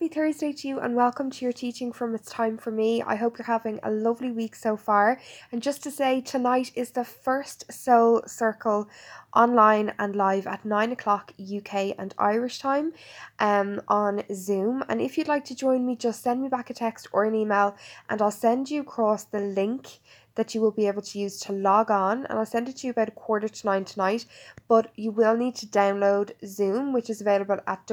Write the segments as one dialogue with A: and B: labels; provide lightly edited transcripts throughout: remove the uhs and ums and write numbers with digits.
A: happy Thursday to you and welcome to your teaching from It's Time for Me. I hope you're having a lovely week so far. And just to say, tonight is the first Soul Circle online and live at 9 o'clock UK and Irish time on Zoom. And if you'd like to join me, just send me back a text or an email and I'll send you across the link that you will be able to use to log on, and I'll send it to you about 8:45 tonight. But you will need to download Zoom, which is available at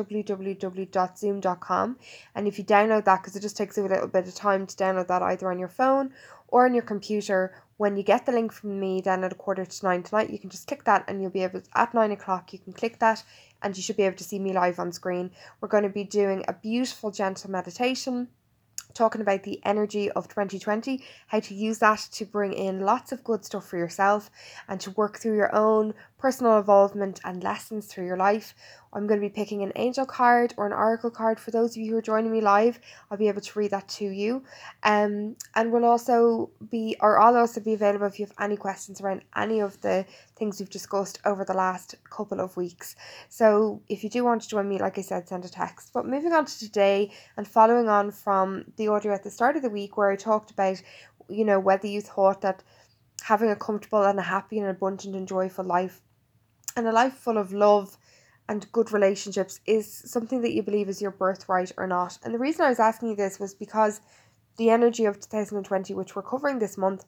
A: www.zoom.com. And if you download that, because it just takes a little bit of time to download that either on your phone or on your computer, when you get the link from me then at 8:45 tonight, you can just click that and you'll be able to, at 9 o'clock, you can click that and you should be able to see me live on screen. We're going to be doing a beautiful, gentle meditation talking about the energy of 2020, how to use that to bring in lots of good stuff for yourself and to work through your own personal involvement and lessons through your life. I'm going to be picking an angel card or an oracle card for those of you who are joining me live. I'll be able to read that to you. And I'll also be available if you have any questions around any of the things we've discussed over the last couple of weeks. So if you do want to join me, like I said, send a text. But moving on to today and following on from the audio at the start of the week where I talked about, whether you thought that having a comfortable and a happy and abundant and joyful life and a life full of love and good relationships is something that you believe is your birthright or not. And the reason I was asking you this was because the energy of 2020, which we're covering this month,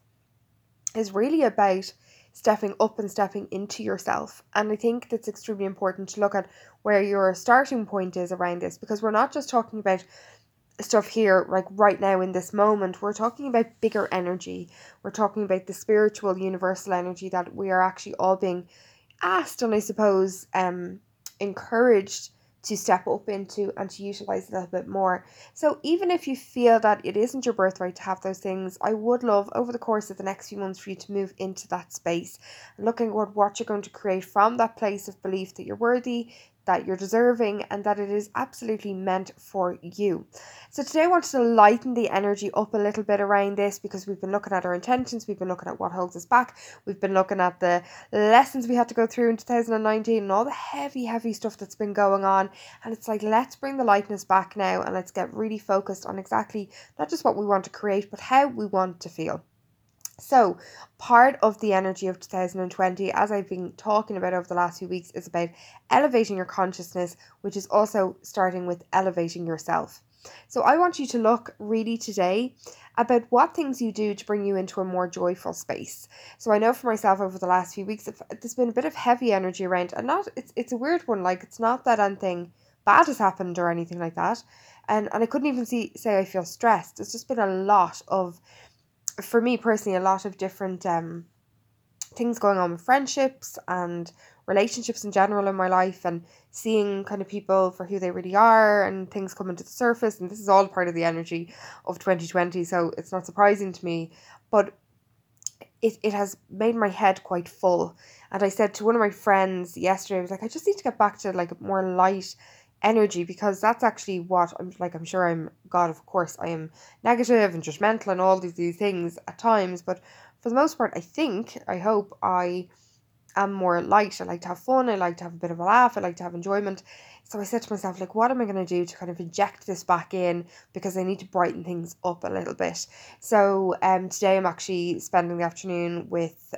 A: is really about stepping up and stepping into yourself. And I think that's extremely important to look at where your starting point is around this, because we're not just talking about stuff here like right now in this moment. We're talking about bigger energy. We're talking about the spiritual universal energy that we are actually all being asked and I suppose encouraged to step up into and to utilize a little bit more. So even if you feel that it isn't your birthright to have those things, I would love over the course of the next few months for you to move into that space and looking at what you're going to create from that place of belief that you're worthy, that you're deserving, and that it is absolutely meant for you. So today I wanted to lighten the energy up a little bit around this, because we've been looking at our intentions, we've been looking at what holds us back, we've been looking at the lessons we had to go through in 2019 and all the heavy stuff that's been going on. And it's like, let's bring the lightness back now and let's get really focused on exactly not just what we want to create, but how we want to feel. So part of the energy of 2020, as I've been talking about over the last few weeks, is about elevating your consciousness, which is also starting with elevating yourself. So I want you to look really today about what things you do to bring you into a more joyful space. So I know for myself over the last few weeks, there's been a bit of heavy energy around, and it's a weird one. Like, it's not that anything bad has happened or anything like that. And I couldn't even say I feel stressed. It's just been a lot of, for me personally, a lot of different things going on with friendships and relationships in general in my life, and seeing kind of people for who they really are and things coming to the surface. And this is all part of the energy of 2020, so it's not surprising to me, but it has made my head quite full. And I said to one of my friends yesterday, I was like, I just need to get back to like more light energy, because that's actually what I'm sure I'm God, of course I am negative and judgmental and all these things at times, but for the most part I hope I am more light. I like to have fun, I like to have a bit of a laugh, I like to have enjoyment. So I said to myself, like, what am I going to do to kind of inject this back in, because I need to brighten things up a little bit. So today I'm actually spending the afternoon with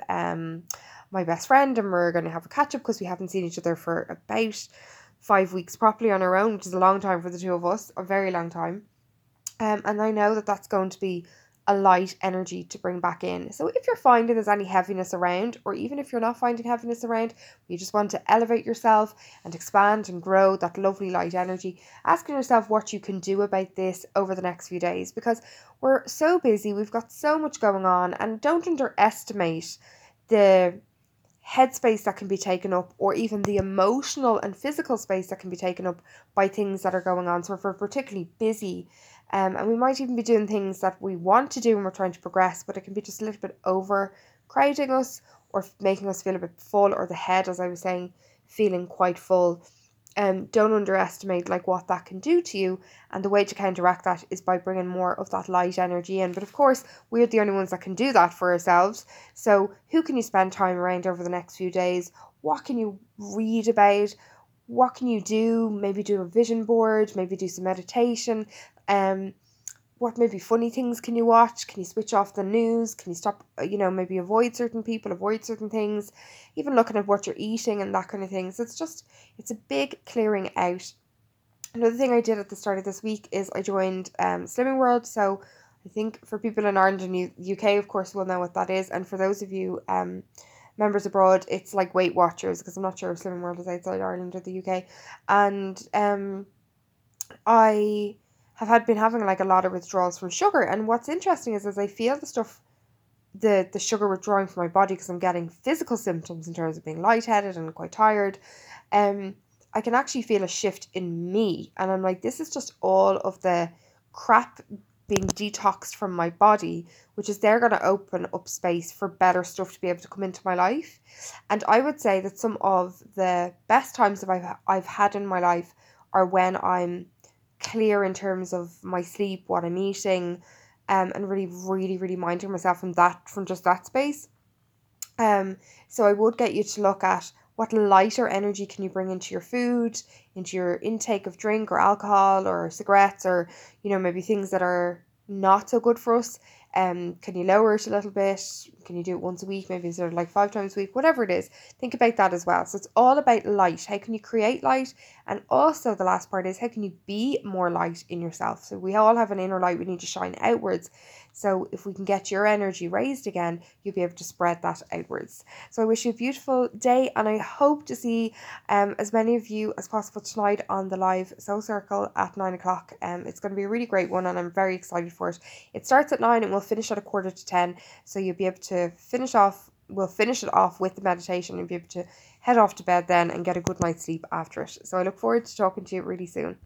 A: my best friend, and we're going to have a catch up because we haven't seen each other for about 5 weeks properly on our own, which is a long time for the two of us, a very long time. And I know that that's going to be a light energy to bring back in. So if you're finding there's any heaviness around, or even if you're not finding heaviness around, you just want to elevate yourself and expand and grow that lovely light energy, asking yourself what you can do about this over the next few days, because we're so busy, we've got so much going on, and don't underestimate the headspace that can be taken up, or even the emotional and physical space that can be taken up by things that are going on. So if we're particularly busy, and we might even be doing things that we want to do and we're trying to progress, but it can be just a little bit overcrowding us or making us feel a bit full, or the head, as I was saying, feeling quite full. Don't underestimate like what that can do to you, and the way to counteract that is by bringing more of that light energy in. But of course, we're the only ones that can do that for ourselves. So who can you spend time around over the next few days? What can you read about? what can you do? Maybe do a vision board, maybe do some meditation. What maybe funny things can you watch? Can you switch off the news? Can you stop, maybe avoid certain people, avoid certain things, even looking at what you're eating and that kind of thing. So it's a big clearing out. Another thing I did at the start of this week is I joined Slimming World. So I think for people in Ireland and UK, of course, will know what that is. And for those of you members abroad, it's like Weight Watchers, because I'm not sure if Slimming World is outside Ireland or the UK. And I been having like a lot of withdrawals from sugar. And what's interesting is as I feel the sugar withdrawing from my body, because I'm getting physical symptoms in terms of being lightheaded and quite tired, um, I can actually feel a shift in me. And I'm like, this is just all of the crap being detoxed from my body, which is they're going to open up space for better stuff to be able to come into my life. And I would say that some of the best times that I've had in my life are when I'm clear in terms of my sleep, what I'm eating, and really, really, really minding myself from just that space. So I would get you to look at what lighter energy can you bring into your food, into your intake of drink or alcohol or cigarettes, or maybe things that are not so good for us. Can you lower it a little bit? Can you do it once a week? Maybe sort of like 5 times a week, whatever it is. Think about that as well. So it's all about light. How can you create light? And also the last part is how can you be more light in yourself? So we all have an inner light we need to shine outwards. So if we can get your energy raised again, you'll be able to spread that outwards. So I wish you a beautiful day, and I hope to see as many of you as possible tonight on the live Soul Circle at 9 o'clock. It's going to be a really great one, and I'm very excited for it. It starts at 9 and we'll finish at 9:45, so you'll be able to we'll finish it off with the meditation and be able to head off to bed then and get a good night's sleep after it. So I look forward to talking to you really soon.